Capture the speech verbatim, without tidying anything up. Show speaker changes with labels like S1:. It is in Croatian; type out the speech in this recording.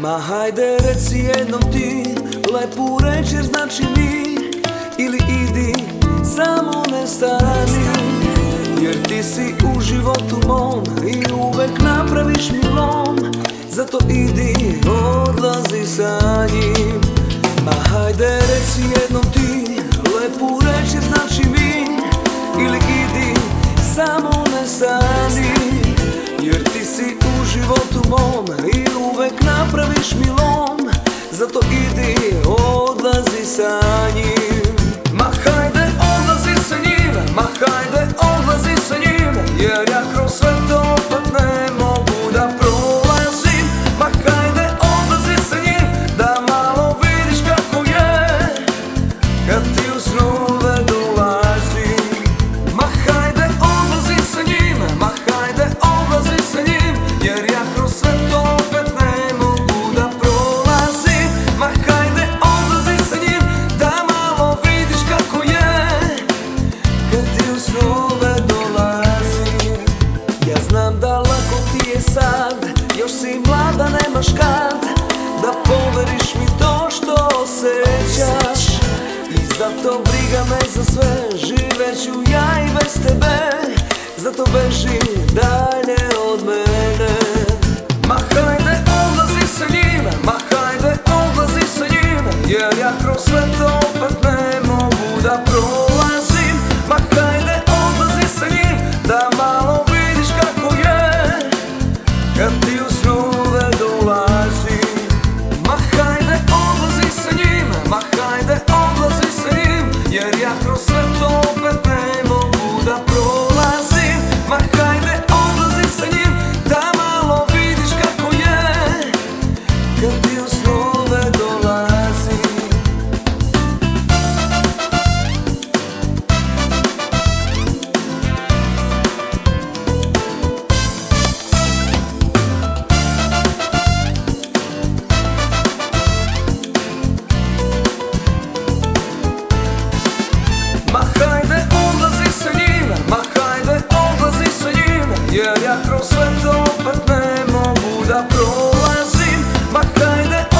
S1: Ma hajde reci jednom ti lepu reč jer znači mi. Ili idi, samo ne stani, jer ti si u životu mom i uvek napraviš mi lom. Zato idi, odlazi sa njim. Ma hajde reci jednom ti lepu reč jer znači mi. Ili idi, samo ne stani, jer ti si u životu mom i uvek napraviš mi lom. Zato idi, odlazi sa njim. Ma hajde odlazi sa njim, ma hajde odlazi sa njim, jer ja kroz sve to opet ne mogu da prolazim. Ma hajde odlazi sa njim, da malo vidiš kako je kad ti u snove dolazim. Ma hajde odlazi sa njim, ma hajde odlazi sa njim, jer ja kroz sve to opet ne mogu da prolazim. Ma hajde odlazi sa njim, da malo vidiš kako je kad ti u snove dolazim. Ja znam da lako ti je sad, još si mlada, nemaš kad da poveriš mi to što osjećaš. I zato briga me za sve, živeću ja i bez tebe. Zato beži dalje od mene. Ma hajde odlazi sa njim, ma hajde odlazi sa njim, jer ja kroz sve to opet ne mogu da prolazim. Ma hajde odlazi sa njim, da malo vidiš kako je kad ti u snove dolazim. Ma hajde odlazi sa njim, ma hajde odlazi sa njim, jer ja kroz sve to opet ne mogu da prolazim. Ma hajde odlazi sa njim, da malo vidiš kako je kad ti u snove dolazim. Ma hajde odlazi sa njim, ma hajde odlazi sa njim, jer ja kroz sve to opet ne mogu da prolazim. Ma hajde